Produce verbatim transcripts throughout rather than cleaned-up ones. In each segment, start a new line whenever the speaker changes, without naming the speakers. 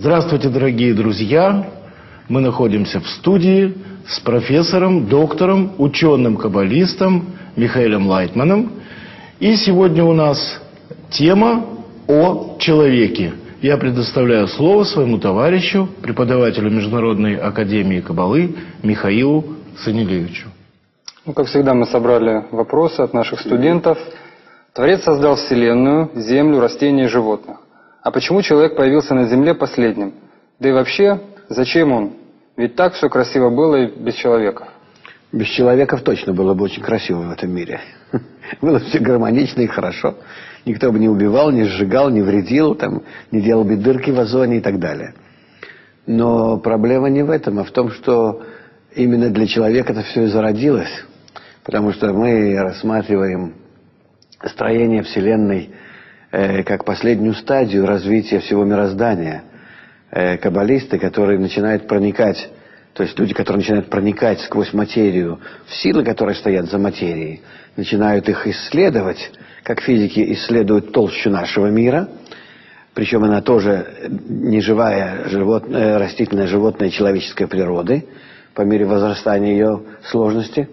Здравствуйте, дорогие друзья! Мы находимся в студии с профессором, доктором, ученым-каббалистом Михаэлем Лайтманом. И сегодня у нас тема о человеке. Я предоставляю слово своему товарищу, преподавателю Международной академии каббалы Михаилу Санилевичу.
Ну, как всегда, мы собрали вопросы от наших студентов. Творец создал Вселенную, Землю, растения и животных. А почему человек появился на Земле последним? Да и вообще, зачем он? Ведь так все красиво было и без человека.
Без человеков точно было бы очень красиво в этом мире. Было все гармонично и хорошо. Никто бы не убивал, не сжигал, не вредил, там, не делал бы дырки в озоне и так далее. Но проблема не в этом, а в том, что именно для человека это все и зародилось. Потому что мы рассматриваем строение Вселенной э, как последнюю стадию развития всего мироздания. Э, каббалисты, которые начинают проникать, то есть люди, которые начинают проникать сквозь материю в силы, которые стоят за материей, начинают их исследовать, как физики исследуют толщу нашего мира, причем она тоже неживая, животное, растительная, животная, человеческая природы, по мере возрастания ее сложности.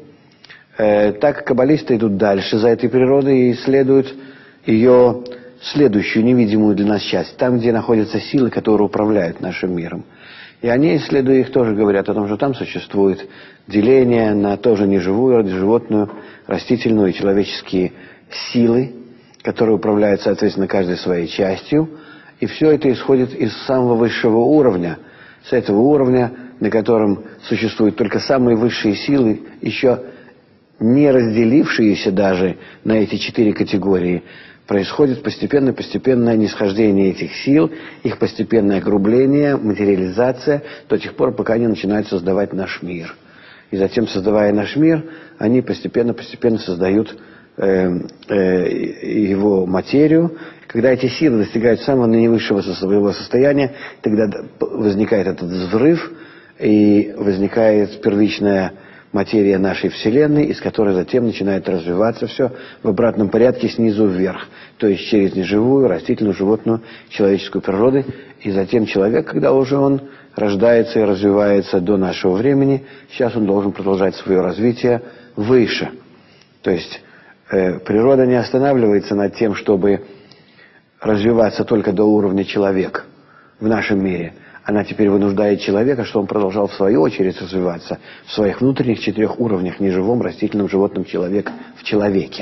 Так каббалисты идут дальше за этой природой и исследуют ее следующую невидимую для нас часть, там, где находятся силы, которые управляют нашим миром. И они, исследуя их, тоже говорят о том, что там существует деление на тоже неживую, животную, растительную и человеческие силы, которые управляют, соответственно, каждой своей частью. И все это исходит из самого высшего уровня, с этого уровня, на котором существуют только самые высшие силы, еще не разделившиеся даже на эти четыре категории, происходит постепенно-постепенное нисхождение этих сил, их постепенное огрубление, материализация, до тех пор, пока они начинают создавать наш мир. И затем, создавая наш мир, они постепенно-постепенно создают э, э, его материю. Когда эти силы достигают самого наивысшего своего состояния, тогда возникает этот взрыв, и возникает первичная материя нашей Вселенной, из которой затем начинает развиваться все в обратном порядке снизу вверх, то есть через неживую, растительную, животную, человеческую природу. И затем человек, когда уже он рождается и развивается до нашего времени, сейчас он должен продолжать свое развитие выше. То есть э, природа не останавливается над тем, чтобы развиваться только до уровня человека в нашем мире. Она теперь вынуждает человека, чтобы он продолжал в свою очередь развиваться в своих внутренних четырех уровнях: неживом, растительном, животном, человек в человеке.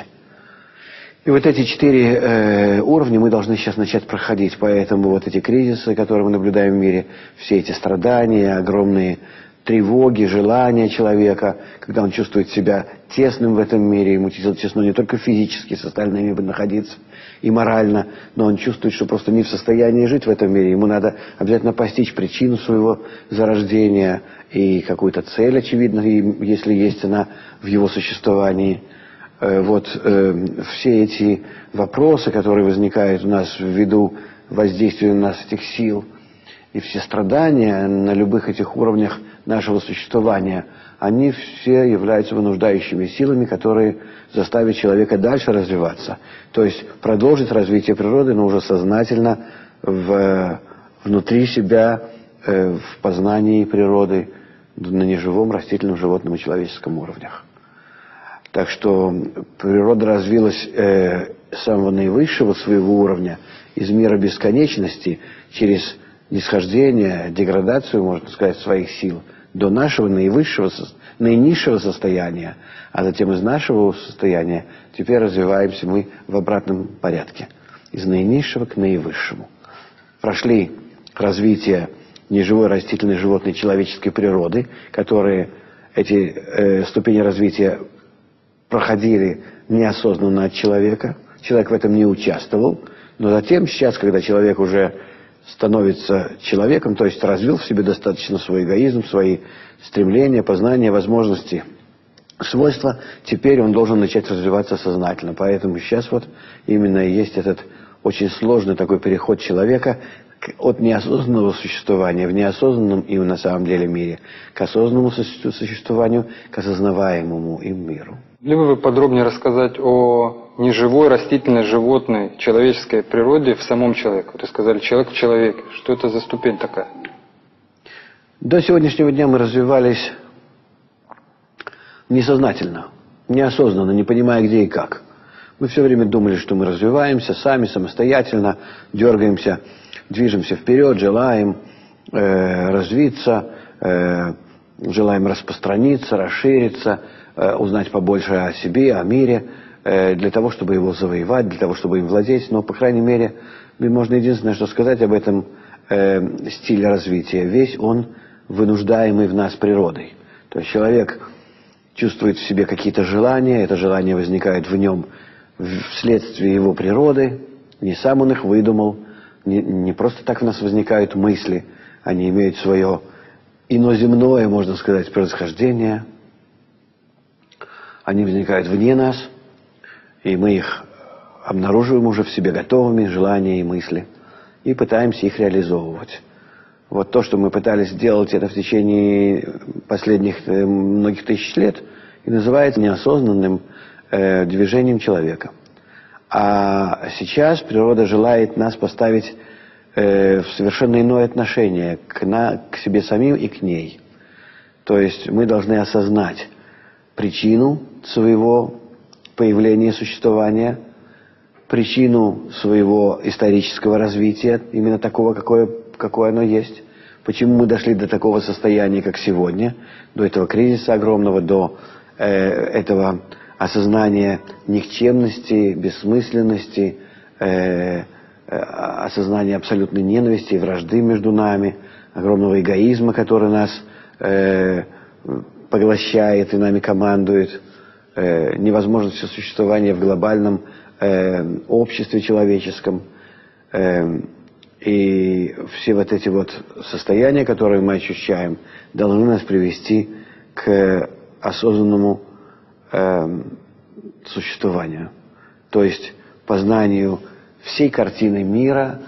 И вот эти четыре э, уровня мы должны сейчас начать проходить. Поэтому вот эти кризисы, которые мы наблюдаем в мире, все эти страдания, огромные тревоги, желания человека, когда он чувствует себя тесным в этом мире, ему тесно не только физически с остальными находиться, и морально, но он чувствует, что просто не в состоянии жить в этом мире. Ему надо обязательно постичь причину своего зарождения и какую-то цель, очевидно, если есть она в его существовании. Вот э, все эти вопросы, которые возникают у нас ввиду воздействия на нас этих сил, и все страдания на любых этих уровнях нашего существования, они все являются вынуждающими силами, которые заставят человека дальше развиваться. То есть продолжить развитие природы, но уже сознательно в, внутри себя, э, в познании природы на неживом, растительном, животном и человеческом уровнях. Так что природа развилась э, с самого наивысшего своего уровня, из мира бесконечности, через нисхождение, деградацию, можно сказать, своих сил, до нашего наивысшего, наинизшего состояния, а затем из нашего состояния теперь развиваемся мы в обратном порядке, из наинизшего к наивысшему. Прошли развитие неживой, растительной, животной, человеческой природы, которые эти э, ступени развития проходили неосознанно от человека, человек в этом не участвовал, но затем, сейчас, когда человек уже становится человеком, то есть развил в себе достаточно свой эгоизм, свои стремления, познания, возможности, свойства, теперь он должен начать развиваться сознательно. Поэтому сейчас вот именно и есть этот очень сложный такой переход человека от неосознанного существования в неосознанном им на самом деле мире к осознанному существованию, к осознаваемому им миру.
Либо вы подробнее рассказать о неживой, растительной, животной, человеческой природе в самом человеке. Вот вы сказали, человек в человеке. Что это за ступень такая?
До сегодняшнего дня мы развивались несознательно, неосознанно, не понимая где и как. Мы все время думали, что мы развиваемся сами, самостоятельно, дергаемся, движемся вперед, желаем э, развиться, э, желаем распространиться, расшириться, э, узнать побольше о себе, о мире, э, для того, чтобы его завоевать, для того, чтобы им владеть. Но, по крайней мере, можно единственное, что сказать об этом э, стиле развития. Весь он вынуждаемый в нас природой. То есть человек чувствует в себе какие-то желания, это желание возникает в нем вследствие его природы, не сам он их выдумал, не, не просто так в нас возникают мысли, они имеют свое иноземное, можно сказать, происхождение, они возникают вне нас, и мы их обнаруживаем уже в себе готовыми, желания и мысли, и пытаемся их реализовывать. Вот то, что мы пытались сделать это в течение последних многих тысяч лет, и называется неосознанным э, движением человека. А сейчас природа желает нас поставить э, в совершенно иное отношение к, на, к себе самим и к ней. То есть мы должны осознать причину своего появления и существования, причину своего исторического развития, именно такого, какое, какое оно есть. Почему мы дошли до такого состояния, как сегодня, до этого кризиса огромного, до э, этого осознания никчемности, бессмысленности, э, э, осознания абсолютной ненависти и вражды между нами, огромного эгоизма, который нас э, поглощает и нами командует, э, невозможности существования в глобальном э, обществе человеческом. Э, и все вот эти вот состояния, которые мы ощущаем, должны нас привести к осознанному э, существованию. То есть познанию всей картины мира,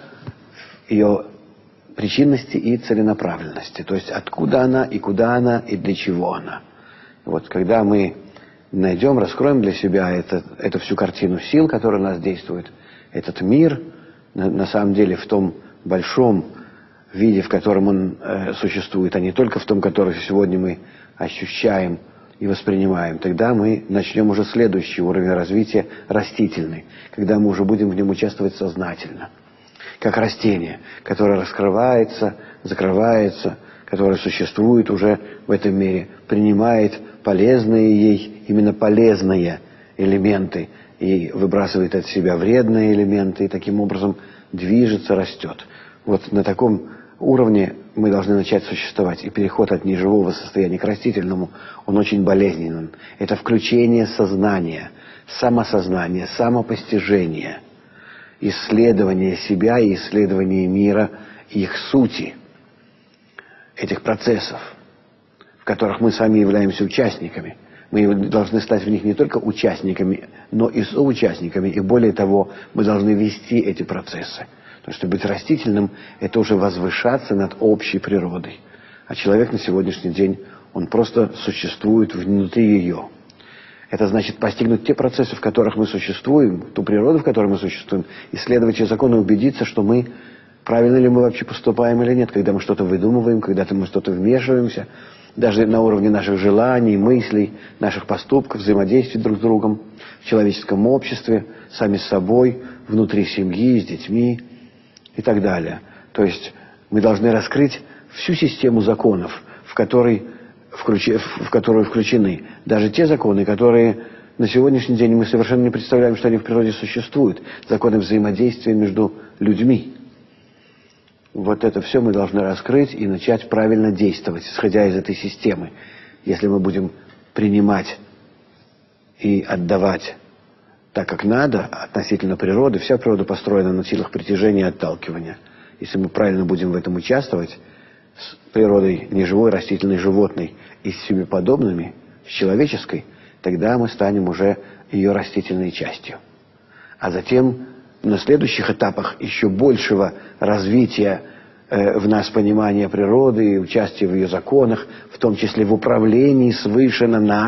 ее причинности и целенаправленности. То есть откуда она и куда она и для чего она. Вот когда мы найдем, раскроем для себя это, эту всю картину сил, которая у нас действует, этот мир, на, на самом деле в том большом виде, в котором он э, существует, а не только в том, который сегодня мы ощущаем и воспринимаем, тогда мы начнем уже следующий уровень развития, растительный, когда мы уже будем в нем участвовать сознательно. Как растение, которое раскрывается, закрывается, которое существует уже в этом мире, принимает полезные ей, именно полезные элементы и выбрасывает от себя вредные элементы, и таким образом движется, растет. Вот на таком уровне мы должны начать существовать. И переход от неживого состояния к растительному, он очень болезненен. Это включение сознания, самосознания, самопостижения, исследование себя и исследование мира и их сути, этих процессов, в которых мы сами являемся участниками. Мы должны стать в них не только участниками, но и соучастниками. И более того, мы должны вести эти процессы. Потому что быть растительным – это уже возвышаться над общей природой. А человек на сегодняшний день, он просто существует внутри ее. Это значит постигнуть те процессы, в которых мы существуем, ту природу, в которой мы существуем, исследовать ее законы, убедиться, что мы, правильно ли мы вообще поступаем или нет, когда мы что-то выдумываем, когда мы что-то вмешиваемся, даже на уровне наших желаний, мыслей, наших поступков, взаимодействий друг с другом, в человеческом обществе, сами с собой, внутри семьи, с детьми и так далее. То есть мы должны раскрыть всю систему законов, в которой в которую включены даже те законы, которые на сегодняшний день мы совершенно не представляем, что они в природе существуют. Законы взаимодействия между людьми. Вот это все мы должны раскрыть и начать правильно действовать, исходя из этой системы. Если мы будем принимать и отдавать так, как надо, относительно природы, вся природа построена на силах притяжения и отталкивания. Если мы правильно будем в этом участвовать, с природой неживой, растительной, животной и с себе подобными, с человеческой, тогда мы станем уже ее растительной частью. А затем на следующих этапах еще большего развития э, в нас понимания природы и участия в ее законах, в том числе в управлении свыше на нас,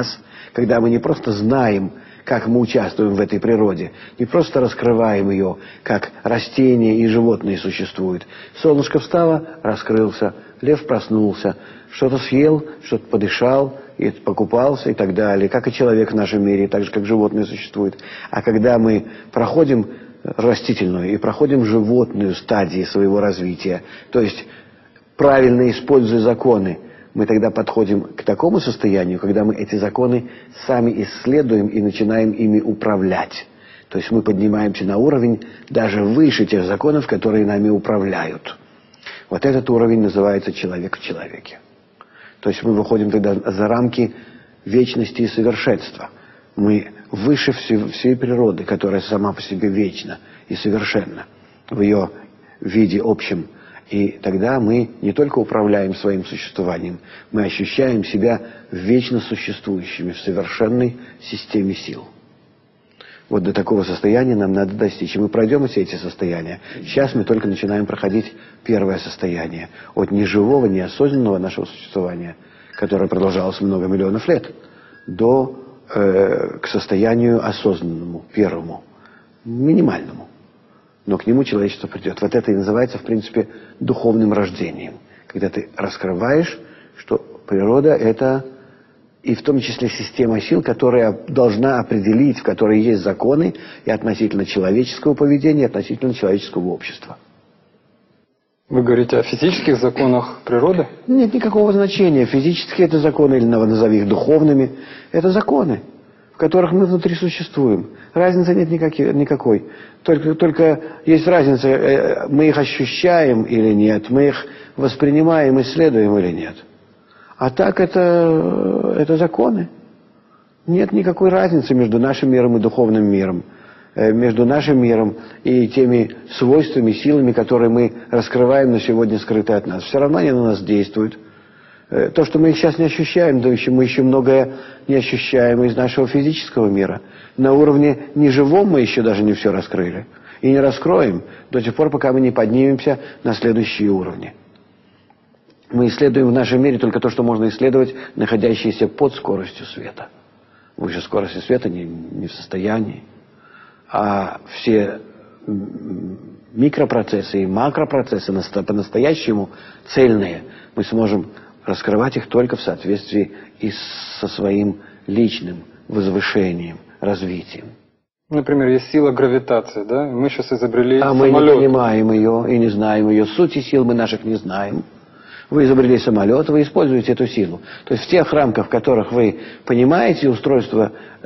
когда мы не просто знаем, как мы участвуем в этой природе, не просто раскрываем ее, как растения и животные существуют. Солнышко встало, раскрылся, лев проснулся, что-то съел, что-то подышал, и покупался и так далее, как и человек в нашем мире, так же, как животные существуют. А когда мы проходим растительную и проходим животную стадии своего развития, то есть правильно используя законы, мы тогда подходим к такому состоянию, когда мы эти законы сами исследуем и начинаем ими управлять. То есть мы поднимаемся на уровень даже выше тех законов, которые нами управляют. Вот этот уровень называется человек в человеке. То есть мы выходим тогда за рамки вечности и совершенства. Мы выше всей, всей природы, которая сама по себе вечна и совершенна в ее виде общем. И тогда мы не только управляем своим существованием, мы ощущаем себя вечно существующими в совершенной системе сил. Вот до такого состояния нам надо достичь. И мы пройдем все эти состояния. Сейчас мы только начинаем проходить первое состояние. От неживого, неосознанного нашего существования, которое продолжалось много миллионов лет, до э, к состоянию осознанному, первому, минимальному. Но к нему человечество придет. Вот это и называется, в принципе, духовным рождением. Когда ты раскрываешь, что природа — это и в том числе система сил, которая должна определить, в которой есть законы и относительно человеческого поведения, и относительно человеческого общества.
Вы говорите о физических законах природы?
Нет никакого значения. Физические это законы, или назови их духовными. Это законы, в которых мы внутри существуем. Разницы нет никакой. никакой. Только, только есть разница, мы их ощущаем или нет, мы их воспринимаем, исследуем или нет. А так это, это законы. Нет никакой разницы между нашим миром и духовным миром. Между нашим миром и теми свойствами, силами, которые мы раскрываем, но сегодня скрыты от нас. Все равно они на нас действуют. То, что мы их сейчас не ощущаем, да еще мы еще многое не ощущаем из нашего физического мира. На уровне неживом мы еще даже не все раскрыли. И не раскроем до тех пор, пока мы не поднимемся на следующие уровни. Мы исследуем в нашем мире только то, что можно исследовать, находящееся под скоростью света. Выше скорости света не, не в состоянии. А все микропроцессы и макропроцессы по-настоящему цельные, мы сможем раскрывать их только в соответствии и со своим личным возвышением, развитием.
Например, есть сила гравитации, да? Мы сейчас изобрели
а
самолет.
А мы не понимаем ее и не знаем ее. Сути сил мы наших не знаем. Вы изобрели самолет, вы используете эту силу. То есть в тех рамках, в которых вы понимаете устройство, э,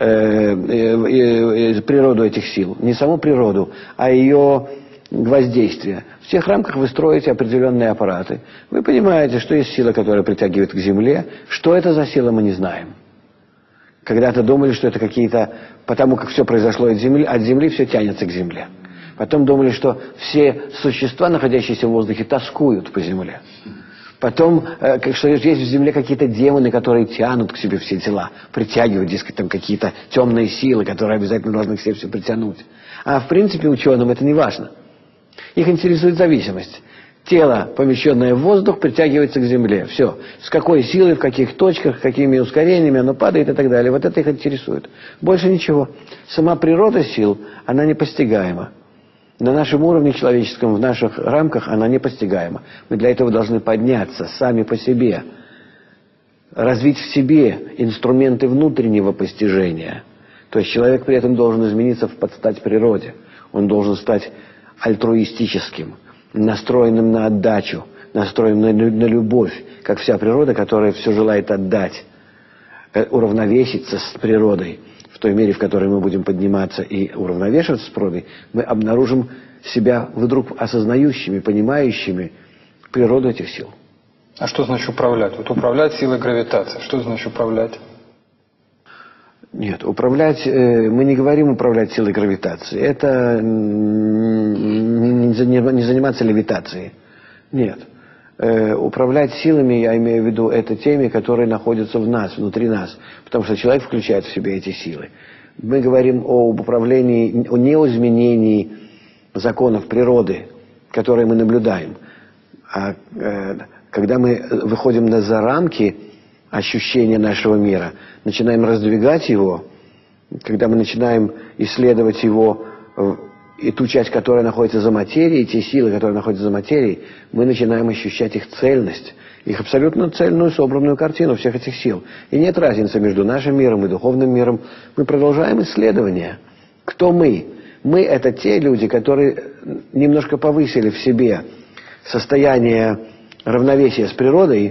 э, э, природу этих сил, не саму природу, а ее воздействие, в тех рамках вы строите определенные аппараты. Вы понимаете, что есть сила, которая притягивает к Земле. Что это за сила, мы не знаем. Когда-то думали, что это какие-то... Потому как все произошло от Земли, от Земли все тянется к Земле. Потом думали, что все существа, находящиеся в воздухе, тоскуют по Земле. Потом, что есть в Земле какие-то демоны, которые тянут к себе все тела, притягивают, дескать, там какие-то темные силы, которые обязательно должны к себе все притянуть. А в принципе ученым это не важно. Их интересует зависимость. Тело, помещенное в воздух, притягивается к Земле. Все. С какой силой, в каких точках, какими ускорениями оно падает и так далее. Вот это их интересует. Больше ничего. Сама природа сил, она непостигаема. На нашем уровне человеческом, в наших рамках она непостигаема. Мы для этого должны подняться сами по себе. Развить в себе инструменты внутреннего постижения. То есть человек при этом должен измениться в подстать природе. Он должен стать альтруистическим, настроенным на отдачу, настроенным на, на любовь, как вся природа, которая все желает отдать, уравновеситься с природой. В той мере, в которой мы будем подниматься и уравновешиваться с природой, мы обнаружим себя вдруг осознающими, понимающими природу этих сил.
А что значит управлять? Вот управлять силой гравитации. Что значит управлять?
Нет, управлять, мы не говорим управлять силой гравитации. Это не заниматься левитацией. Нет. Управлять силами, я имею в виду, это теми, которые находятся в нас, внутри нас. Потому что человек включает в себя эти силы. Мы говорим об управлении, о неизменении законов природы, которые мы наблюдаем. А когда мы выходим за рамки ощущения нашего мира, начинаем раздвигать его, когда мы начинаем исследовать его, и ту часть, которая находится за материей, и те силы, которые находятся за материей, мы начинаем ощущать их цельность, их абсолютно цельную, собранную картину всех этих сил. И нет разницы между нашим миром и духовным миром. Мы продолжаем исследование. Кто мы? Мы — это те люди, которые немножко повысили в себе состояние равновесия с природой,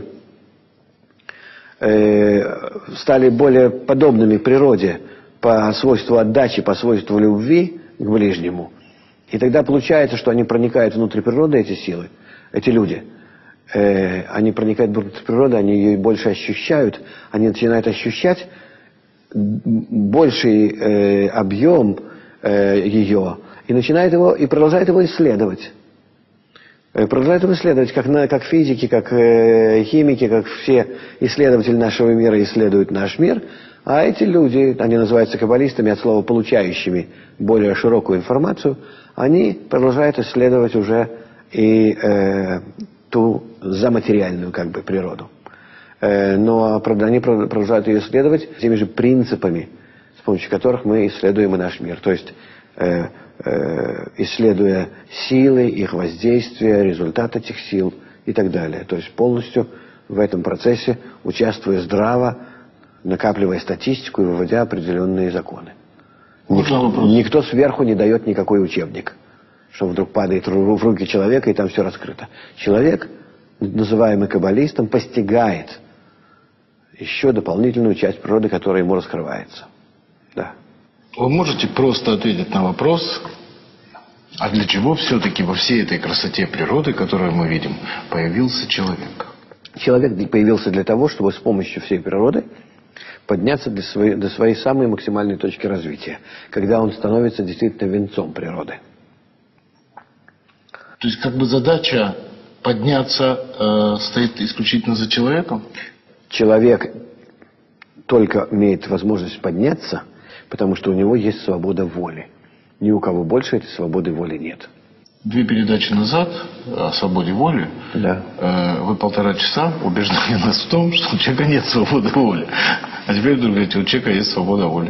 э, стали более подобными природе по свойству отдачи, по свойству любви к ближнему. И тогда получается, что они проникают внутрь природы, эти силы, эти люди. Э, они проникают внутрь природы, они ее больше ощущают, они начинают ощущать больший э, объем э, ее и начинают его, и продолжают его исследовать. Э, продолжают его исследовать, как, на, как физики, как э, химики, как все исследователи нашего мира исследуют наш мир. А эти люди, они называются каббалистами от слова «получающими» более широкую информацию, они продолжают исследовать уже и э, ту заматериальную как бы природу. Э, но они продолжают ее исследовать теми же принципами, с помощью которых мы исследуем и наш мир. То есть э, э, исследуя силы, их воздействие, результат этих сил и так далее. То есть полностью в этом процессе участвуя здраво, накапливая статистику и выводя определенные законы. Никто, никто сверху не дает никакой учебник, что вдруг падает в руки человека, и там все раскрыто. Человек, называемый каббалистом, постигает еще дополнительную часть природы, которая ему раскрывается. Да.
Вы можете просто ответить на вопрос, а для чего все-таки во всей этой красоте природы, которую мы видим, появился человек?
Человек появился для того, чтобы с помощью всей природы подняться до своей, до своей самой максимальной точки развития, когда он становится действительно венцом природы.
То есть как бы задача подняться э, стоит исключительно за человеком?
Человек только имеет возможность подняться, потому что у него есть свобода воли. Ни у кого больше этой свободы воли нет.
Две передачи назад о свободе воли,
да.
э, вы полтора часа убеждали нас в том, что у человека нет свободы воли. А теперь вдруг говорите, у человека есть свобода воли.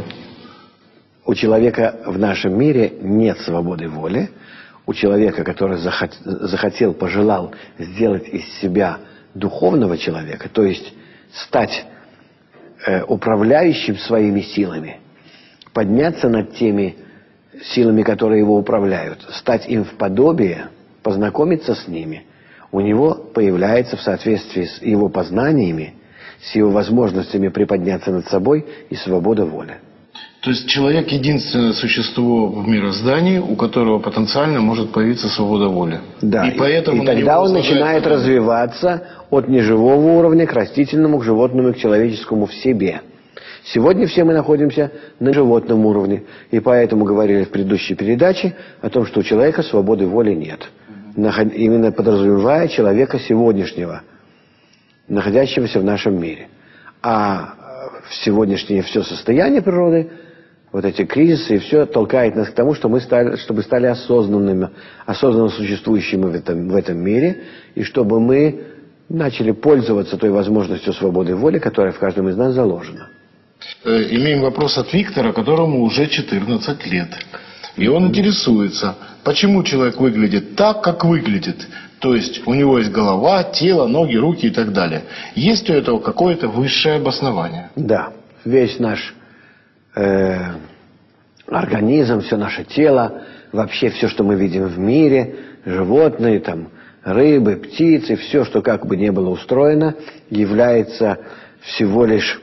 У человека в нашем мире нет свободы воли. У человека, который захот, захотел, пожелал сделать из себя духовного человека, то есть стать э, управляющим своими силами, подняться над теми силами, которые его управляют, стать им в подобие, познакомиться с ними, у него появляется в соответствии с его познаниями, с его возможностями приподняться над собой и свобода воли.
То есть человек единственное существо в мироздании, у которого потенциально может появиться свобода воли.
Да,
и, поэтому
и тогда он начинает
это...
развиваться от неживого уровня к растительному, к животному, к человеческому в себе. Сегодня все мы находимся на животном уровне, и поэтому говорили в предыдущей передаче о том, что у человека свободы воли нет. Именно подразумевая человека сегодняшнего, находящегося в нашем мире. А в сегодняшнее все состояние природы, вот эти кризисы и все толкает нас к тому, что мы стали, чтобы стали осознанными, осознанно существующими в этом, в этом мире, и чтобы мы начали пользоваться той возможностью свободы воли, которая в каждом из нас заложена.
Имеем вопрос от Виктора, которому уже четырнадцать лет. И он интересуется, почему человек выглядит так, как выглядит. То есть у него есть голова, тело, ноги, руки и так далее. Есть у этого какое-то высшее обоснование?
Да. Весь наш э, организм, все наше тело, вообще все, что мы видим в мире, животные, там, рыбы, птицы, все, что как бы ни было устроено, является всего лишь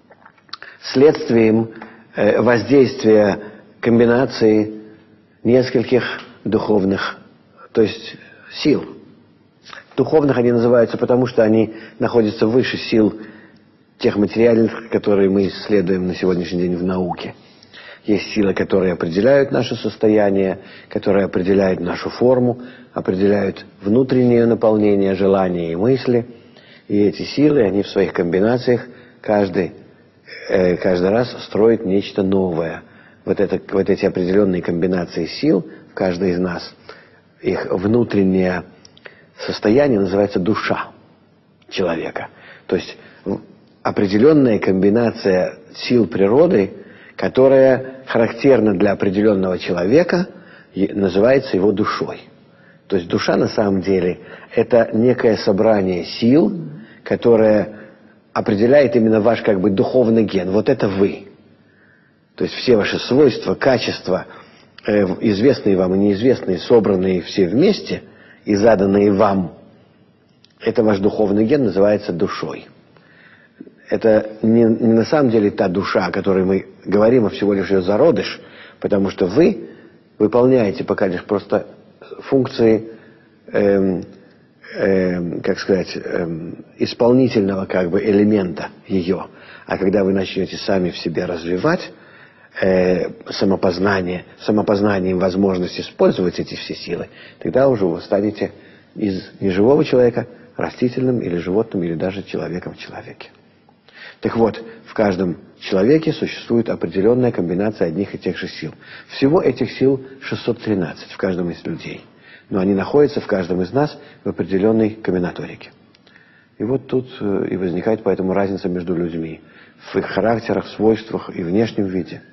следствием э, воздействия комбинации нескольких духовных, то есть сил. Духовных они называются, потому что они находятся выше сил тех материальных, которые мы исследуем на сегодняшний день в науке. Есть силы, которые определяют наше состояние, которые определяют нашу форму, определяют внутреннее наполнение желания и мысли. И эти силы, они в своих комбинациях каждый каждый раз строит нечто новое. Вот, это, вот эти определенные комбинации сил в каждой из нас, их внутреннее состояние называется душа человека. То есть определенная комбинация сил природы, которая характерна для определенного человека, и называется его душой. То есть душа на самом деле это некое собрание сил, которое определяет именно ваш как бы духовный ген. Вот это вы. То есть все ваши свойства, качества, э, известные вам и неизвестные, собранные все вместе и заданные вам, это ваш духовный ген, называется душой. Это не, не на самом деле та душа, о которой мы говорим, а всего лишь ее зародыш, потому что вы выполняете пока лишь просто функции, эм, эм, как сказать, эм, исполнительного как бы элемента ее. А когда вы начнете сами в себе развивать э, самопознание, самопознанием возможность использовать эти все силы, тогда уже вы станете из неживого человека растительным или животным, или даже человеком в человеке. Так вот, в каждом человеке существует определенная комбинация одних и тех же сил. Всего этих сил шестьсот тринадцать в каждом из людей. Но они находятся в каждом из нас в определенной комбинаторике. И вот тут и возникает поэтому разница между людьми. В их характерах, свойствах и внешнем виде.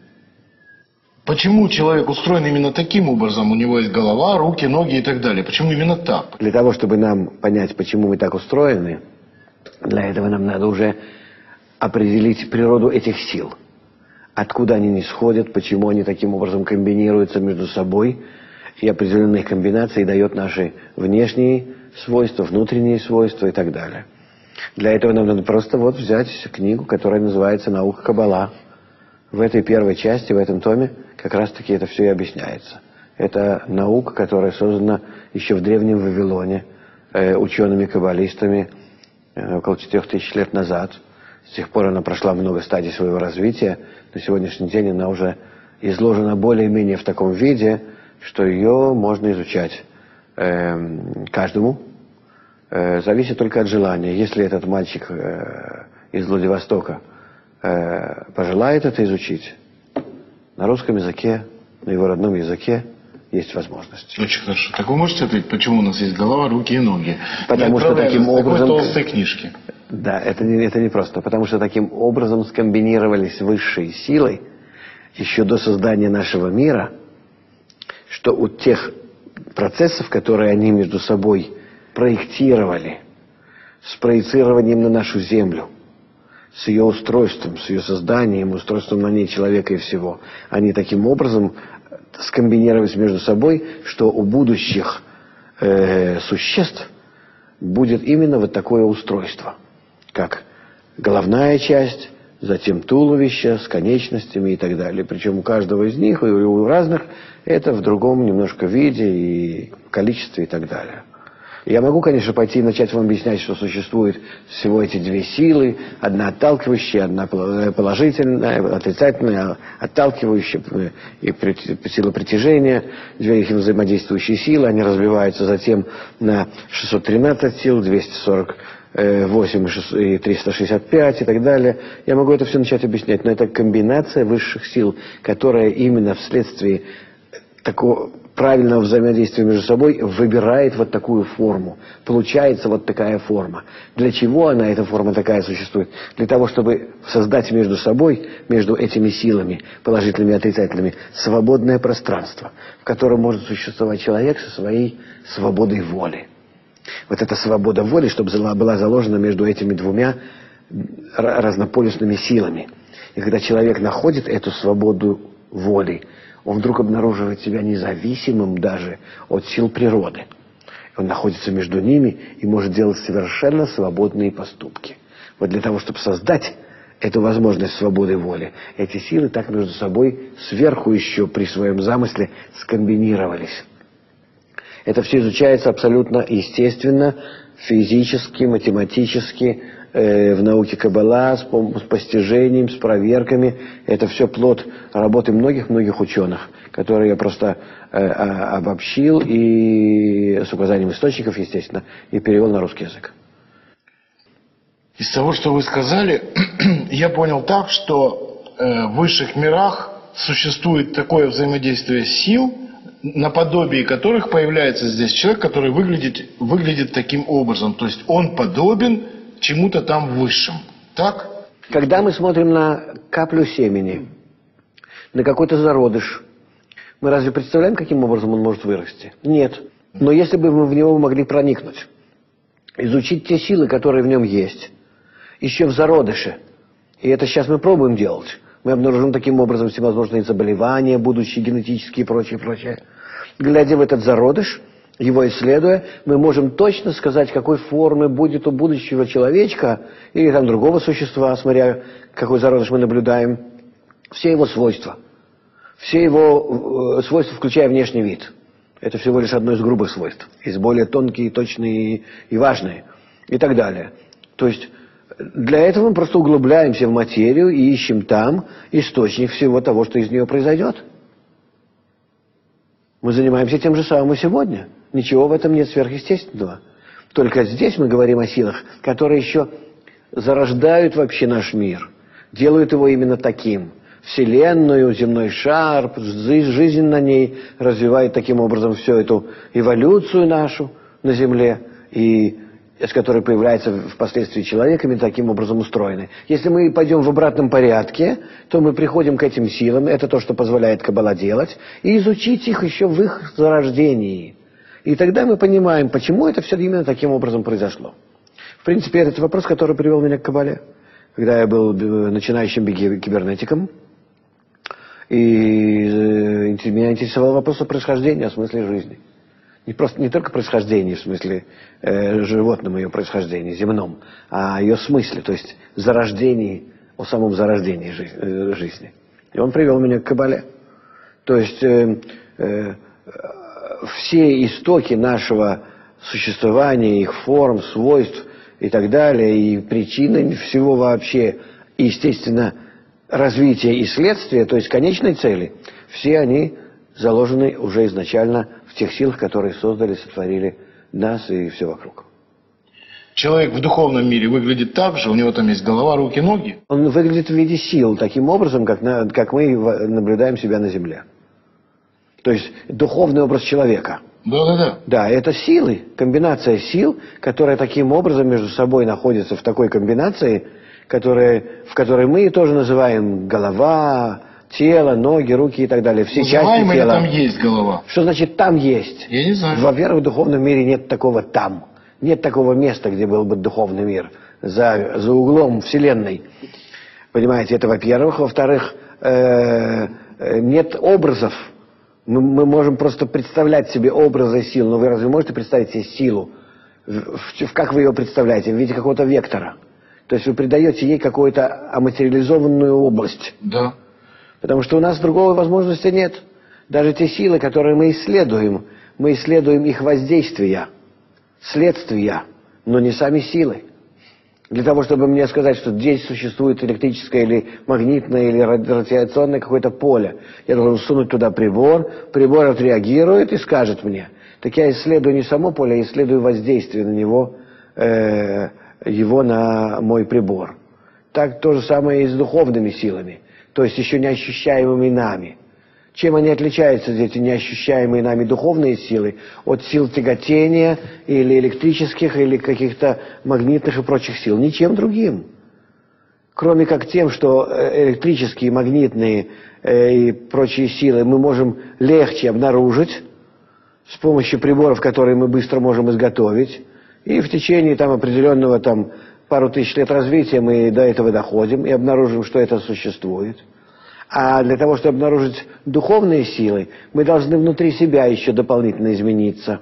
Почему человек устроен именно таким образом? У него есть голова, руки, ноги и так далее. Почему именно так?
Для того, чтобы нам понять, почему мы так устроены, для этого нам надо уже определить природу этих сил. Откуда они нисходят, почему они таким образом комбинируются между собой. И определенные комбинации дает наши внешние свойства, внутренние свойства и так далее. Для этого нам надо просто вот взять книгу, которая называется «Наука Каббала». В этой первой части, в этом томе, как раз-таки это все и объясняется. Это наука, которая создана еще в Древнем Вавилоне э, учеными-каббалистами э, около четырех тысяч лет назад. С тех пор она прошла много стадий своего развития. На сегодняшний день она уже изложена более-менее в таком виде, что ее можно изучать э, каждому. Э, зависит только от желания. Если этот мальчик э, из Владивостока э, пожелает это изучить, на русском языке, на его родном языке есть возможность.
Очень хорошо. Так вы можете ответить, почему у нас есть голова, руки и ноги?
Потому что таким образом...
Такой толстой книжки.
Да, это не, это не просто. Потому что таким образом скомбинировались высшие силы еще до создания нашего мира, что у тех процессов, которые они между собой проектировали, с проецированием на нашу Землю, с ее устройством, с ее созданием, устройством на ней человека и всего, они таким образом скомбинировались между собой, что у будущих э, существ будет именно вот такое устройство, как головная часть, затем туловище с конечностями и так далее. Причем у каждого из них, и у разных, это в другом немножко виде и количестве и так далее. Я могу, конечно, пойти и начать вам объяснять, что существует всего эти две силы, одна отталкивающая, одна положительная, отрицательная, отталкивающая, и сила притяжения, две их взаимодействующие силы, они разбиваются затем на шестьсот тринадцать сил, двести сорок восемь и триста шестьдесят пять и так далее. Я могу это все начать объяснять, но это комбинация высших сил, которая именно вследствие такого правильного взаимодействия между собой выбирает вот такую форму. Получается вот такая форма. Для чего она, эта форма такая существует? Для того, чтобы создать между собой, между этими силами, положительными и отрицательными, свободное пространство, в котором может существовать человек со своей свободой воли. Вот эта свобода воли, чтобы была заложена между этими двумя разнополюсными силами. И когда человек находит эту свободу воли, он вдруг обнаруживает себя независимым даже от сил природы. Он находится между ними и может делать совершенно свободные поступки. Вот для того, чтобы создать эту возможность свободы воли, эти силы так между собой сверху еще при своем замысле скомбинировались. Это все изучается абсолютно естественно, физически, математически, э, в науке Каббала, с, с постижением, с проверками. Это все плод работы многих-многих ученых, которые я просто э, обобщил и с указанием источников, естественно, и перевел на русский язык.
Из того, что вы сказали, я понял так, что э, в высших мирах существует такое взаимодействие сил, наподобие которых появляется здесь человек, который выглядит, выглядит таким образом. То есть он подобен чему-то там высшим. Так?
Когда мы смотрим на каплю семени, на какой-то зародыш, мы разве представляем, каким образом он может вырасти? Нет. Но если бы мы в него могли проникнуть, изучить те силы, которые в нем есть, еще в зародыше, и это сейчас мы пробуем делать, мы обнаружим таким образом всевозможные заболевания, будущие генетические и прочее, прочее. Глядя в этот зародыш, его исследуя, мы можем точно сказать, какой формы будет у будущего человечка или там другого существа, смотря какой зародыш мы наблюдаем, все его свойства. Все его э, свойства, включая внешний вид. Это всего лишь одно из грубых свойств. Есть более тонкие, точные и важные. И так далее. То есть для этого мы просто углубляемся в материю и ищем там источник всего того, что из нее произойдет. Мы занимаемся тем же самым и сегодня. Ничего в этом нет сверхъестественного. Только здесь мы говорим о силах, которые еще зарождают вообще наш мир. Делают его именно таким. Вселенную, земной шар, жизнь на ней развивает таким образом всю эту эволюцию нашу на Земле, и с которой появляется впоследствии человеками, таким образом устроены. Если мы пойдем в обратном порядке, то мы приходим к этим силам, это то, что позволяет Каббала делать, и изучить их еще в их зарождении. И тогда мы понимаем, почему это все именно таким образом произошло. В принципе, это вопрос, который привел меня к Каббале. Когда я был начинающим кибернетиком, и меня интересовал вопрос о происхождении, о смысле жизни. Не, просто, не только происхождении, в смысле э, животном ее происхождении, земном, а о ее смысле, то есть зарождении, о самом зарождении жизни. Э, жизни. И он привел меня к Каббале. То есть э, э, все истоки нашего существования, их форм, свойств и так далее, и причины всего вообще, и, естественно, развития и следствия, то есть конечной цели, все они заложены уже изначально в тех силах, которые создали, сотворили нас и все вокруг.
Человек в духовном мире выглядит так же, у него там есть голова, руки, ноги.
Он выглядит в виде сил, таким образом, как, на, как мы наблюдаем себя на Земле. То есть духовный образ человека.
Да, да, да.
Да, это силы, комбинация сил, которая таким образом между собой находится в такой комбинации, которая, в которой мы тоже называем голова, тело, ноги, руки и так далее. Все части тела.
Там есть голова.
Что значит там есть?
Я не знаю.
Во-первых, в духовном мире нет такого там. Нет такого места, где был бы духовный мир. За, за углом Вселенной. Понимаете, это во-первых. Во-вторых, э, нет образов. Мы, мы можем просто представлять себе образы сил. Но вы разве можете представить себе силу? В, в, как вы ее представляете? В виде какого-то вектора. То есть вы придаете ей какую-то аматериализованную область.
Да.
Потому что у нас другой возможности нет. Даже те силы, которые мы исследуем, мы исследуем их воздействия, следствия, но не сами силы. Для того, чтобы мне сказать, что здесь существует электрическое или магнитное или радиационное какое-то поле, я должен сунуть туда прибор, прибор отреагирует и скажет мне. Так я исследую не само поле, я исследую воздействие на него, э, его на мой прибор. Так то же самое и с духовными силами. То есть еще не ощущаемыми нами. Чем они отличаются, эти неощущаемые нами духовные силы, от сил тяготения или электрических, или каких-то магнитных и прочих сил? Ничем другим. Кроме как тем, что электрические, магнитные и прочие силы мы можем легче обнаружить с помощью приборов, которые мы быстро можем изготовить. И в течение там, определенного там, пару тысяч лет развития мы до этого доходим и обнаружим, что это существует. А для того, чтобы обнаружить духовные силы, мы должны внутри себя еще дополнительно измениться.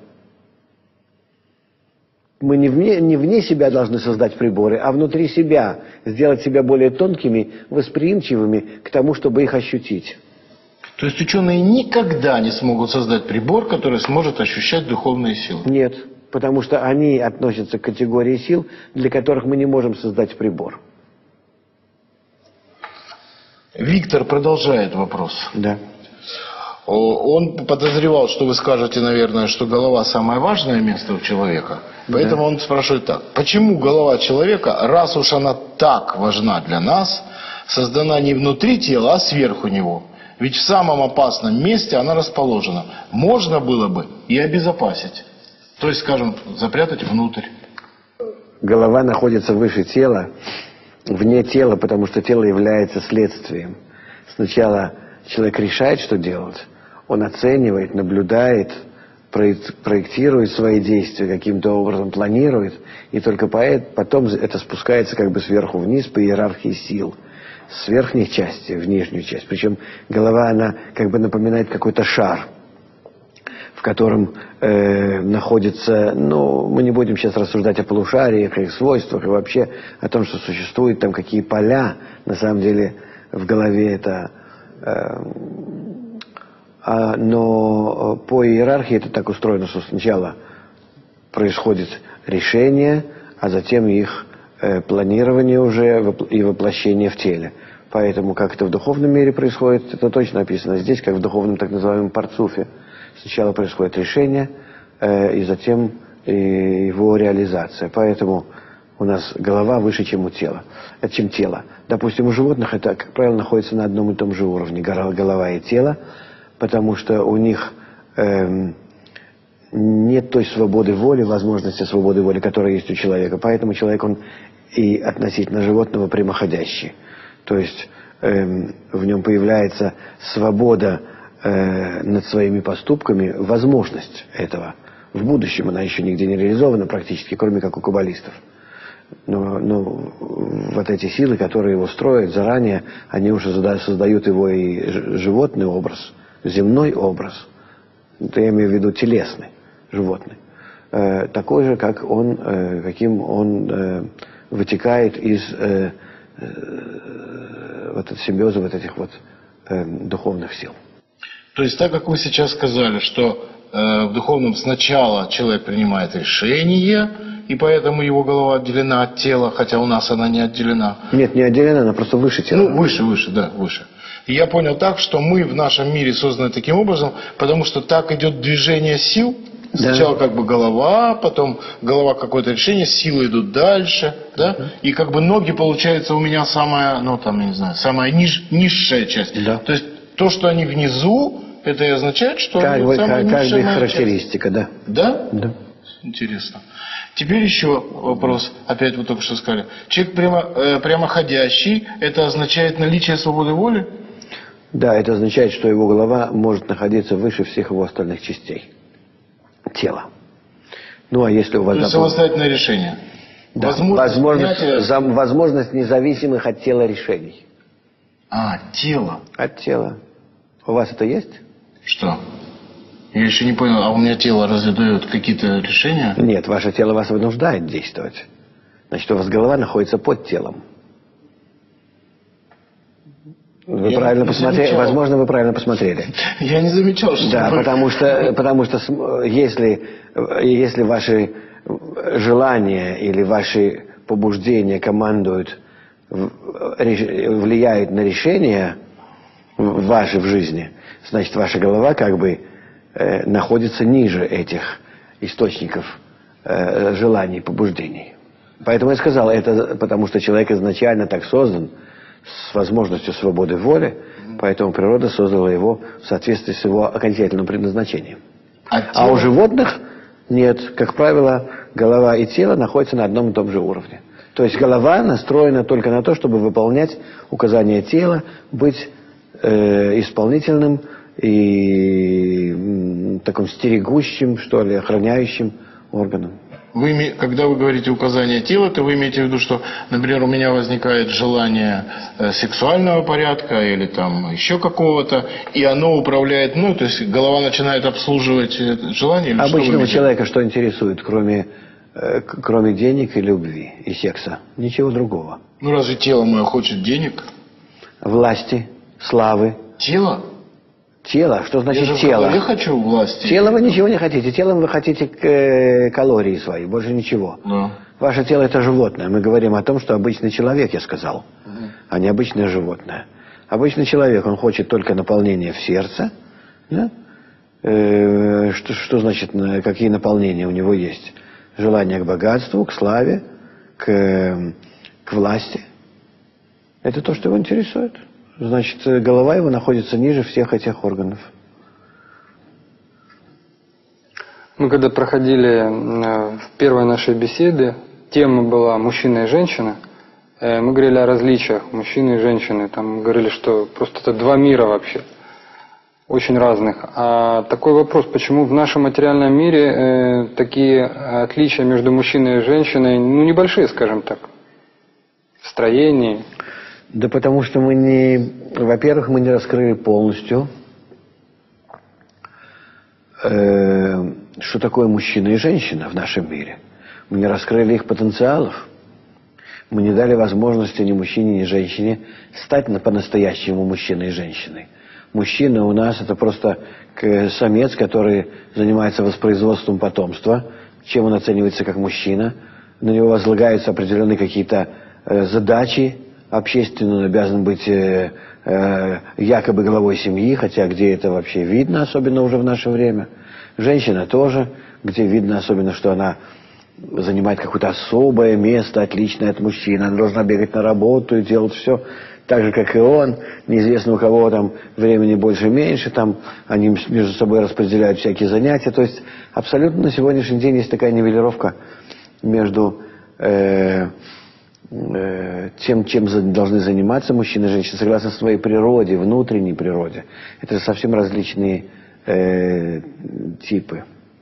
Мы не вне, не вне себя должны создать приборы, а внутри себя сделать себя более тонкими, восприимчивыми к тому, чтобы их ощутить.
То есть ученые никогда не смогут создать прибор, который сможет ощущать духовные силы?
Нет, потому что они относятся к категории сил, для которых мы не можем создать прибор.
Виктор продолжает вопрос.
Да.
Он подозревал, что вы скажете, наверное, что голова самое важное место у человека. Поэтому да. Он спрашивает так. Почему голова человека, раз уж она так важна для нас, создана не внутри тела, а сверху него? Ведь в самом опасном месте она расположена. Можно было бы и обезопасить. То есть, скажем, запрятать внутрь.
Голова находится выше тела. вне тела, потому что тело является следствием. Сначала человек решает, что делать, он оценивает, наблюдает, проектирует свои действия, каким-то образом планирует, и только потом это спускается как бы сверху вниз по иерархии сил, с верхней части в нижнюю часть. Причем голова, она как бы напоминает какой-то шар, в котором э, находится, ну, мы не будем сейчас рассуждать о полушариях, их свойствах и вообще о том, что существуют там какие поля, на самом деле в голове это... Э, а, но по иерархии это так устроено, что сначала происходит решение, а затем их э, планирование уже и воплощение в теле. Поэтому как это в духовном мире происходит, это точно описано здесь, как в духовном так называемом парцуфе. Сначала происходит решение, э, и затем э, его реализация. Поэтому у нас голова выше, чем у тела, э, чем тело. Допустим, у животных это, как правило, находится на одном и том же уровне, голова и тело, потому что у них э, нет той свободы воли, возможности свободы воли, которая есть у человека. Поэтому человек, он и относительно животного прямоходящий. То есть э, в нем появляется свобода над своими поступками, возможность этого. В будущем она еще нигде не реализована практически, кроме как у каббалистов. Но, но вот эти силы, которые его строят заранее, они уже создают его и животный образ, земной образ. Это я имею в виду телесный, животный. Э, такой же, как он, э, каким он э, вытекает из э, э, вот от симбиоза вот этих вот э, духовных сил.
То есть, так как вы сейчас сказали, что э, в духовном сначала человек принимает решение, и поэтому его голова отделена от тела, хотя у нас она не отделена.
Нет, не отделена, она просто выше тела.
Ну, выше, выше, да, выше. И я понял так, что мы в нашем мире созданы таким образом, потому что так идет движение сил. Сначала да. как бы голова, потом голова какое-то решение, силы идут дальше, да, uh-huh. и как бы ноги, получается, у меня самая, ну там, я не знаю, самая ниж, низшая часть.
Да.
То есть то, что они внизу, это и означает, что
как
они
бы,
самая
как,
низшая
как характеристика,
часть.
Да?
Да?
Да.
Интересно. Теперь еще вопрос, опять вы только что сказали. Человек прямо, э, прямоходящий, это означает наличие свободы воли?
Да, это означает, что его голова может находиться выше всех его остальных частей тела. Ну, а если у вас...
То есть
допустим,
самостоятельное решение?
Да.
Возможность,
возможность,
принятия...
за, возможность независимых от тела решений.
А, тело.
От тела. У вас это есть?
Что? Я еще не понял, а у меня тело разве дает какие-то решения?
Нет, ваше тело вас вынуждает действовать. Значит, у вас голова находится под телом. Вы Я правильно посмотрели, возможно, вы правильно посмотрели.
Я не замечал, что...
Да, потому что, потому что если, если ваши желания или ваши побуждения командуют, влияют на решения ваши в жизни, значит, ваша голова как бы э, находится ниже этих источников э, желаний, побуждений. Поэтому я сказал, это потому что человек изначально так создан, с возможностью свободы воли, поэтому природа создала его в соответствии с его окончательным предназначением. А, тело... а у животных нет. Как правило, голова и тело находятся на одном и том же уровне. То есть голова настроена только на то, чтобы выполнять указания тела, быть э, исполнительным и м, таким стерегущим, что ли, охраняющим органом.
Вы, когда вы говорите указание тела, то вы имеете в виду, что, например, у меня возникает желание э, сексуального порядка или там еще какого-то, и оно управляет, ну, то есть голова начинает обслуживать это желание? Или
обычного
что
человека что интересует, кроме, э, кроме денег и любви, и секса? Ничего другого.
Ну, разве тело мое хочет денег?
Власти, славы.
Тело?
Тело, что значит
я же
тело?
Я хочу власти.
Тело вы ничего не хотите. Телом вы хотите э, калории свои, больше ничего.
Да.
Ваше тело это животное. Мы говорим о том, что обычный человек, я сказал,
угу.
а не обычное животное. Обычный человек, он хочет только наполнения в сердце. Да? Э, что, что значит, какие наполнения у него есть? Желание к богатству, к славе, к, к власти. Это то, что его интересует. Значит, голова его находится ниже всех этих органов.
Мы когда проходили в первой нашей беседе, тема была «Мужчина и женщина», Э, мы говорили о различиях мужчины и женщины. Там говорили, что просто это два мира вообще. Очень разных. А такой вопрос, почему в нашем материальном мире э, такие отличия между мужчиной и женщиной, ну, небольшие, скажем так, в строении?
Да потому что мы не... Во-первых, мы не раскрыли полностью, э, что такое мужчина и женщина в нашем мире. Мы не раскрыли их потенциалов. Мы не дали возможности ни мужчине, ни женщине стать по-настоящему мужчиной и женщиной. Мужчина у нас это просто самец, который занимается воспроизводством потомства. Чем он оценивается как мужчина? На него возлагаются определенные какие-то э, задачи общественные. Он обязан быть э, э, якобы главой семьи, хотя где это вообще видно, особенно уже в наше время. Женщина тоже, где видно особенно, что она занимает какое-то особое место, отличное от мужчины. Она должна бегать на работу и делать все так же, как и он. Неизвестно, у кого там времени больше-меньше, там они между собой распределяют всякие занятия. То есть абсолютно на сегодняшний день есть такая нивелировка между э, э, тем, чем за, должны заниматься мужчины и женщины, согласно своей природе, внутренней природе. Это совсем различные э, типы,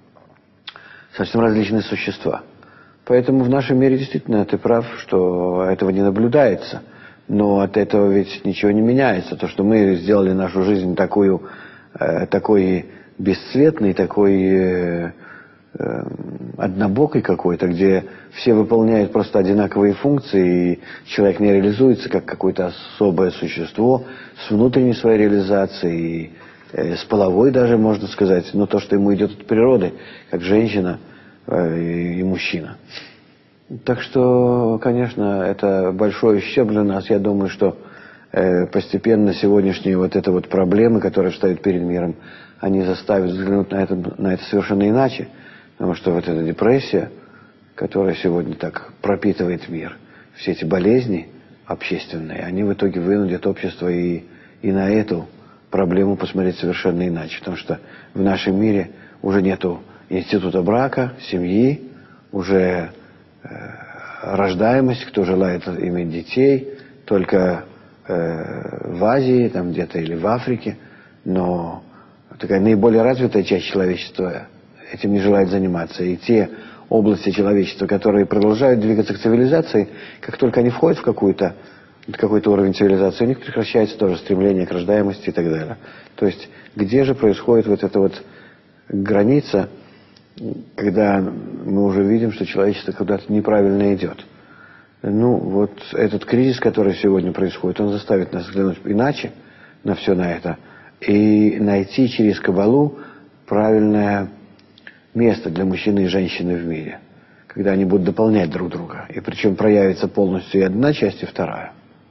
совсем различные существа. Поэтому в нашем мире действительно ты прав, что этого не наблюдается. Но от этого ведь ничего не меняется. То, что мы сделали нашу жизнь такую, э, такой бесцветной, такой э, э, однобокой какой-то, где все выполняют просто одинаковые функции, и человек не реализуется как какое-то особое существо с внутренней своей реализацией, э, с половой даже, можно сказать, но то, что ему идет от природы, как женщина э, и, и мужчина. Так что, конечно, это большой ущерб для нас. Я думаю, что э, постепенно сегодняшние вот это вот проблемы, которые встают перед миром, они заставят взглянуть на это, на это совершенно иначе. Потому что вот эта депрессия, которая сегодня так пропитывает мир, все эти болезни общественные, они в итоге вынудят общество и, и на эту проблему посмотреть совершенно иначе. Потому что в нашем мире уже нету института брака, семьи, уже рождаемость, кто желает иметь детей, только э, в Азии там где-то или в Африке, но такая наиболее развитая часть человечества этим не желает заниматься. И те области человечества, которые продолжают двигаться к цивилизации, как только они входят в какую-то, какой-то уровень цивилизации, у них прекращается тоже стремление к рождаемости и так далее. То есть где же происходит вот эта вот граница, когда мы уже видим, что человечество куда-то неправильно идет. Ну, вот этот кризис, который сегодня происходит, он заставит нас взглянуть иначе на все на это и найти через Каббалу правильное место для мужчины и женщины в мире, когда они будут дополнять друг друга. И причем проявится полностью и одна часть, и вторая.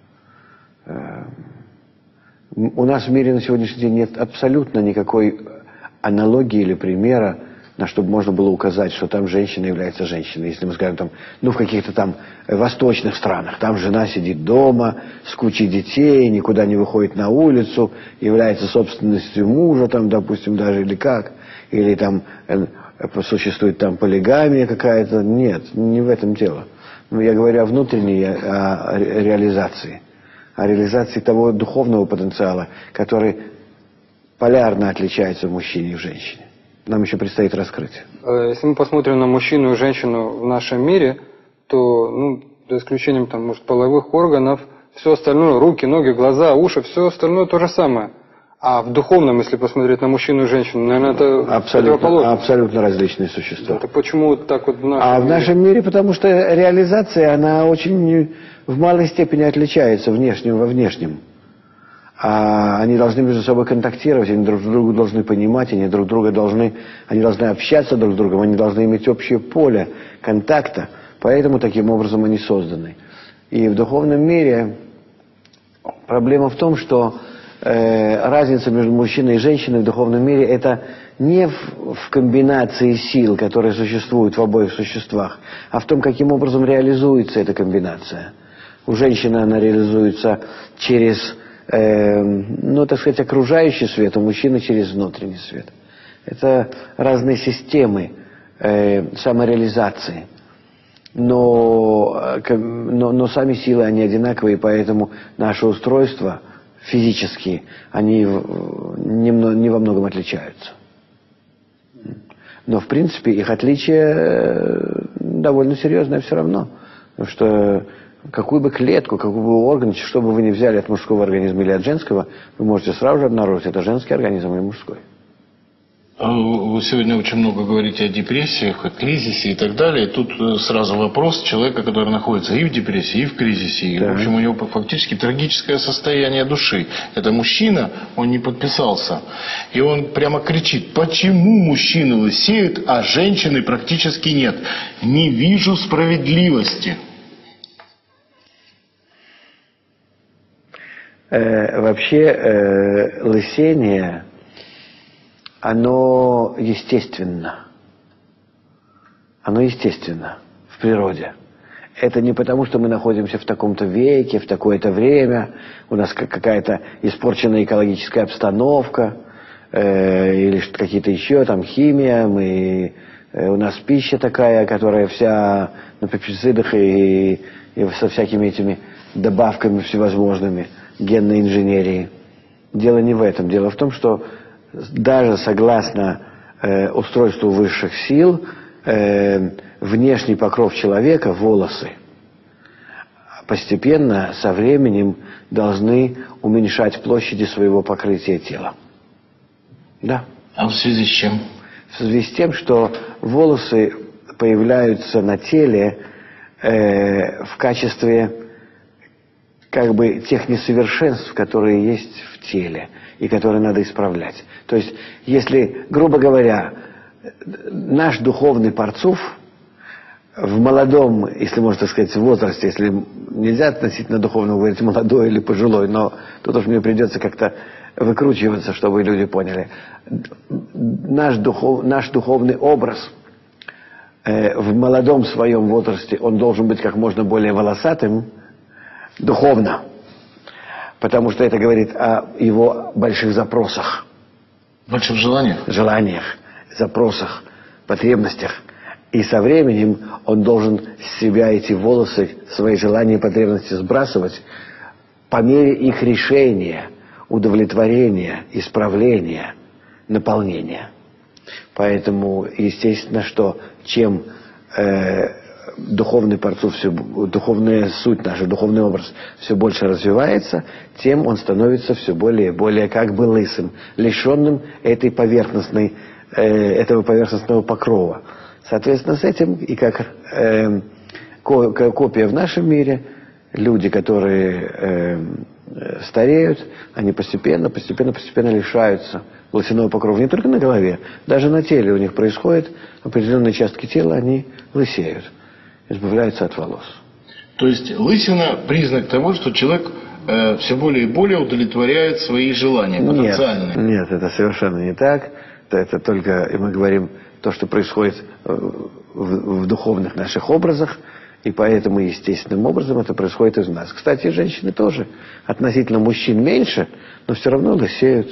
У нас в мире на сегодняшний день нет абсолютно никакой аналогии или примера, на чтобы можно было указать, что там женщина является женщиной. Если мы скажем, там, ну, в каких-то там восточных странах, там жена сидит дома с кучей детей, никуда не выходит на улицу, является собственностью мужа, там, допустим, даже, или как, или там э, существует там полигамия какая-то. Нет, не в этом дело. Но я говорю о внутренней о, о реализации, о реализации того духовного потенциала, который полярно отличается в мужчине и в женщине. Нам еще предстоит раскрыть.
Если мы посмотрим на мужчину и женщину в нашем мире, то, ну, за исключением, там, может, половых органов, все остальное, руки, ноги, глаза, уши, все остальное то же самое. А в духовном, если посмотреть на мужчину и женщину, наверное, это
абсолютно, абсолютно различные существа.
Да, так почему так вот в нашем
А
мире?
в нашем мире, потому что реализация, она очень в малой степени отличается внешним во внешнем. А они должны между собой контактировать, они друг друга должны понимать, они друг друга должны, они должны общаться друг с другом, они должны иметь общее поле контакта. Поэтому таким образом они созданы. И в духовном мире проблема в том, что э, разница между мужчиной и женщиной в духовном мире это не в, в комбинации сил, которые существуют в обоих существах, а в том, каким образом реализуется эта комбинация. У женщины она реализуется через Э, ну, так сказать, окружающий свет, у мужчины через внутренний свет. Это разные системы э, самореализации. но, но, но сами силы, они одинаковые, поэтому наше устройство физические, они не, не во многом отличаются. Но, в принципе, их отличие довольно серьезное все равно. Потому что какую бы клетку, какой бы орган, что бы вы ни взяли от мужского организма или от женского, вы можете сразу же обнаружить, это женский организм или мужской.
Вы сегодня очень много говорите о депрессиях, о кризисе и так далее. Тут сразу вопрос человека, который находится и в депрессии, и в кризисе. И, да. В общем, у него фактически трагическое состояние души. Это мужчина, он не подписался. И он прямо кричит: почему мужчины лысеют, а женщины практически нет? Не вижу справедливости.
Э, вообще, э, лысение... Оно естественно. Оно естественно в природе. Это не потому, что мы находимся в таком-то веке, в такое-то время, у нас какая-то испорченная экологическая обстановка, э, или какие-то еще там химия, мы, э, у нас пища такая, которая вся на пестицидах и, и со всякими этими добавками всевозможными генной инженерии. Дело не в этом. Дело в том, что даже согласно э, устройству высших сил, э, внешний покров человека, волосы, постепенно со временем должны уменьшать площади своего покрытия тела. Да.
А в связи с чем?
В связи с тем, что волосы появляются на теле э, в качестве как бы тех несовершенств, которые есть в теле и которые надо исправлять. То есть, если, грубо говоря, наш духовный парцуф в молодом, если можно так сказать, возрасте, если нельзя относительно духовного говорить молодой или пожилой, но тут уж мне придется как-то выкручиваться, чтобы люди поняли. Наш, духов, наш духовный образ э, в молодом своем возрасте, он должен быть как можно более волосатым духовно. Потому что это говорит о его больших запросах.
Больших желаниях?
Желаниях, запросах, потребностях. И со временем он должен с себя эти волосы, свои желания и потребности сбрасывать по мере их решения, удовлетворения, исправления, наполнения. Поэтому, естественно, что чем э, духовный парцуф, все, духовная суть наша, духовный образ все больше развивается, тем он становится все более и более как бы лысым, лишенным этой поверхностной, э, этого поверхностного покрова. Соответственно, с этим и как э, копия в нашем мире, люди, которые э, стареют, они постепенно, постепенно, постепенно лишаются лысиного покрова. Не только на голове, даже на теле у них происходит, определенные участки тела, они лысеют, избавляются от волос.
То есть лысина – признак того, что человек э, все более и более удовлетворяет свои желания потенциальные?
Нет, нет, это совершенно не так. Это, это только, и мы говорим, то, что происходит в, в духовных наших образах, и поэтому естественным образом это происходит из нас. Кстати, женщины тоже относительно мужчин меньше, но все равно лысеют.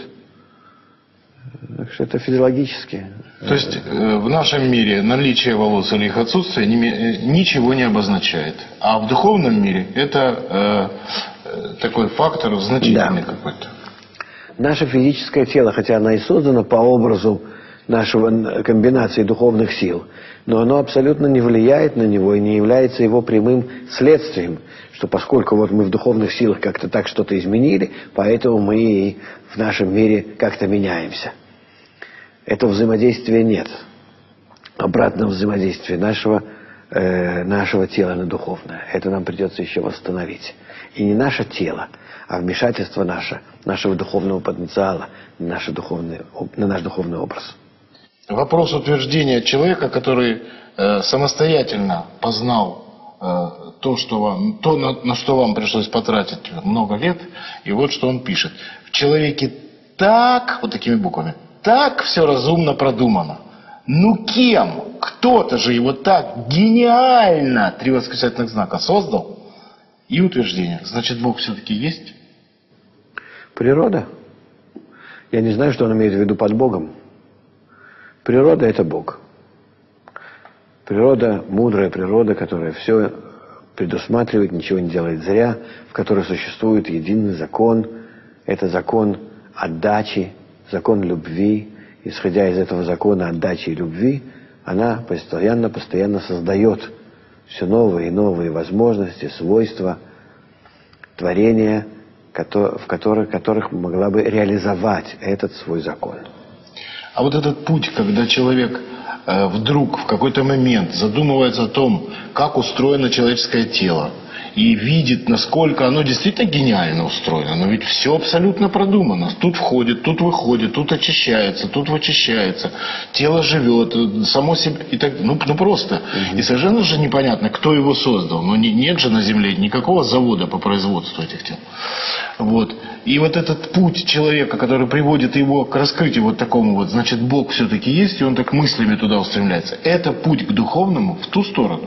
Так что это физиологически.
То есть э, в нашем мире наличие волос или их отсутствие не, ничего не обозначает. А в духовном мире это э, такой фактор значительный, да, какой-то.
Наше физическое тело, хотя оно и создано по образу нашего комбинации духовных сил, но оно абсолютно не влияет на него и не является его прямым следствием, что поскольку вот мы в духовных силах как-то так что-то изменили, поэтому мы и в нашем мире как-то меняемся. Этого взаимодействия нет. Обратного взаимодействия нашего, э, нашего тела на духовное. Это нам придется еще восстановить. И не наше тело, а вмешательство наше, нашего духовного потенциала на, наш духовный, на наш духовный образ.
Вопрос утверждения человека, который э, самостоятельно познал э, то, что вам, то на, на что вам пришлось потратить много лет, и вот что он пишет. В человеке так, вот такими буквами, так все разумно продумано. Ну кем? Кто-то же его так гениально, три восклицательных знака, создал. И утверждение. Значит, Бог все-таки есть?
Природа. Я не знаю, что он имеет в виду под Богом. Природа – это Бог. Природа, мудрая природа, которая все предусматривает, ничего не делает зря, в которой существует единый закон. Это закон отдачи, закон любви. Исходя из этого закона отдачи и любви, она постоянно, постоянно создает все новые и новые возможности, свойства, творения, в которых, которых могла бы реализовать этот свой закон.
А вот этот путь, когда человек э, вдруг в какой-то момент задумывается о том, как устроено человеческое тело, и видит, насколько оно действительно гениально устроено, но ведь все абсолютно продумано. Тут входит, тут выходит, тут очищается, тут вычищается, тело живет, само себе, и так, ну, ну просто. Угу. И совершенно же непонятно, кто его создал. Но не, нет же на Земле никакого завода по производству этих тел. Вот. И вот этот путь человека, который приводит его к раскрытию вот такому вот, значит, Бог все-таки есть, и он так мыслями туда устремляется. Это путь к духовному в ту сторону.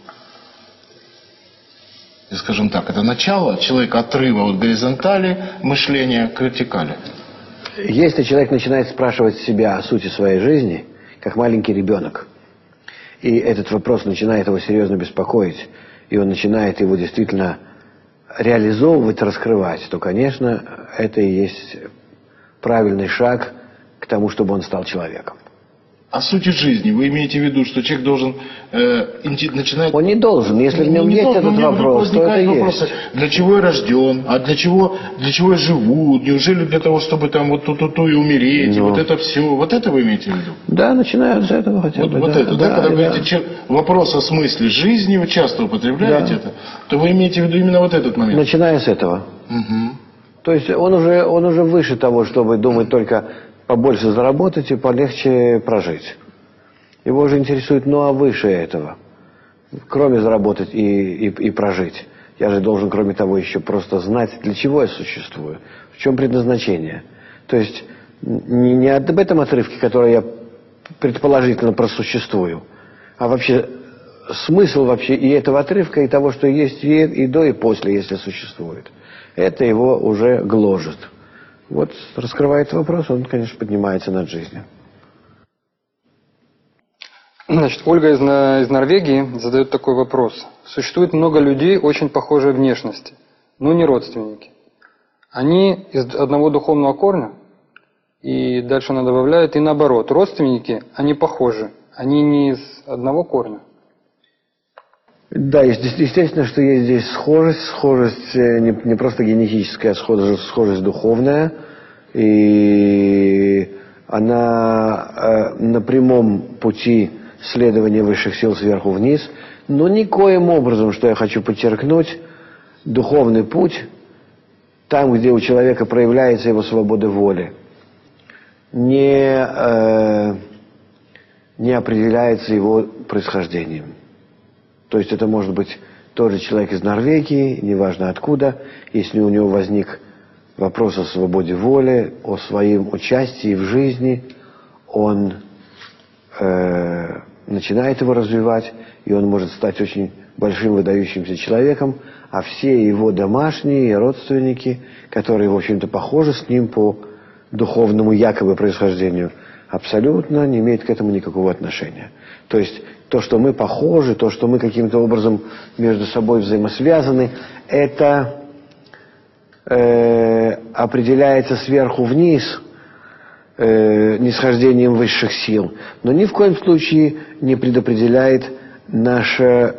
Скажем так, это начало человека отрыва от горизонтали мышления к вертикали.
Если человек начинает спрашивать себя о сути своей жизни, как маленький ребенок, и этот вопрос начинает его серьезно беспокоить, и он начинает его действительно реализовывать, раскрывать, то, конечно, это и есть правильный шаг к тому, чтобы он стал человеком.
О сути жизни вы имеете в виду, что человек должен э, начинать...
Он не должен, если в нем
не
есть
должен,
этот вопрос, то это
вопросы,
есть.
Для чего я рожден, а для чего, для чего я живу, неужели для того, чтобы там вот ту-ту-ту и умереть, ну. И вот это все, вот это вы имеете в виду?
Да, начинают с этого хотя
вот,
бы.
Вот
да,
это, да,
да,
когда
да.
вы говорите вопрос о смысле жизни, вы часто употребляете
да.
это, то вы имеете в виду именно вот этот момент?
Начиная с этого.
Угу.
То есть он уже, он уже выше того, чтобы думать только побольше заработать и полегче прожить. Его же интересует, ну а выше этого, кроме заработать и, и, и прожить. Я же должен, кроме того, еще просто знать, для чего я существую, в чем предназначение. То есть не, не об этом отрывке, который я предположительно просуществую, а вообще смысл вообще и этого отрывка, и того, что есть и, и до, и после, если существует. Это его уже гложет. Вот раскрывает вопрос, он, конечно, поднимается над жизнью.
Значит, Ольга из, из Норвегии задает такой вопрос. Существует много людей очень похожей внешности, но не родственники. Они из одного духовного корня, и дальше она добавляет, и наоборот, родственники, они похожи, они не из одного корня.
Да, естественно, что есть здесь схожесть, схожесть не, не просто генетическая, а схожесть, схожесть духовная, и она э, на прямом пути следования высших сил сверху вниз, но никоим образом, что я хочу подчеркнуть, духовный путь, там, где у человека проявляется его свобода воли, не, э, не определяется его происхождением. То есть это может быть тот же человек из Норвегии, неважно откуда, если у него возник вопрос о свободе воли, о своем участии в жизни, он э, начинает его развивать, и он может стать очень большим выдающимся человеком, а все его домашние и родственники, которые, в общем-то, похожи с ним по духовному якобы происхождению, абсолютно не имеют к этому никакого отношения. То есть то, что мы похожи, то, что мы каким-то образом между собой взаимосвязаны, это э, определяется сверху вниз э, нисхождением высших сил, но ни в коем случае не предопределяет наше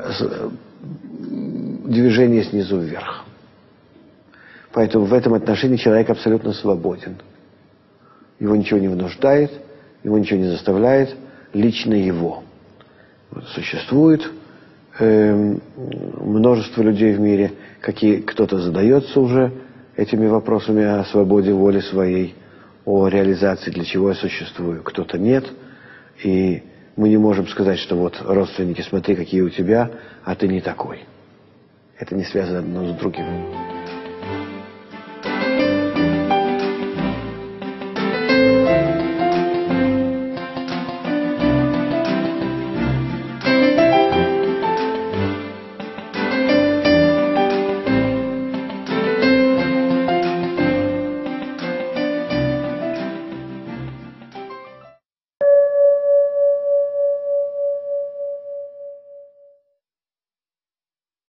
движение снизу вверх. Поэтому в этом отношении человек абсолютно свободен. Его ничего не вынуждает, его ничего не заставляет, лично его. Вот существует э, множество людей в мире, какие, кто-то задается уже этими вопросами о свободе воли своей, о реализации, для чего я существую, кто-то нет. И мы не можем сказать, что вот родственники, смотри, какие у тебя, а ты не такой. Это не связано одно с другим.